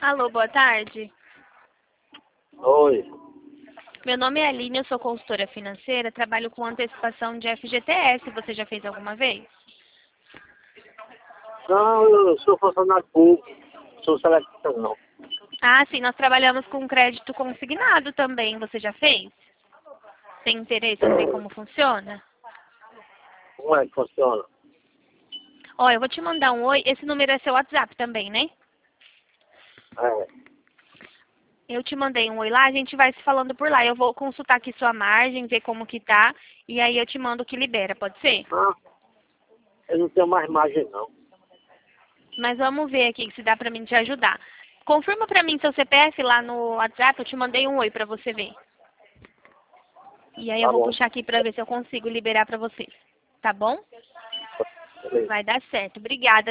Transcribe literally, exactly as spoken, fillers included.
Alô, boa tarde. Oi. Meu nome é Aline, eu sou consultora financeira, trabalho com antecipação de F G T S. Você já fez alguma vez? Não, eu sou funcionário público, sou seletista não. Ah, sim, nós trabalhamos com crédito consignado também. Você já fez? Tem interesse em ver como funciona? Como é que funciona? Ó, eu vou te mandar um oi. Esse número é seu WhatsApp também, né? É. Eu te mandei um oi lá, a gente vai se falando por lá. Eu vou consultar aqui sua margem, ver como que tá, e aí eu te mando o que libera, pode ser? Ah, eu não tenho mais margem não. Mas vamos ver aqui se dá pra mim te ajudar. Confirma pra mim seu C P F lá no WhatsApp, eu te mandei um oi pra você ver. E aí eu Tá vou bom. puxar aqui pra ver se eu consigo liberar pra vocês. Tá bom? Beleza. Vai dar certo. Obrigada.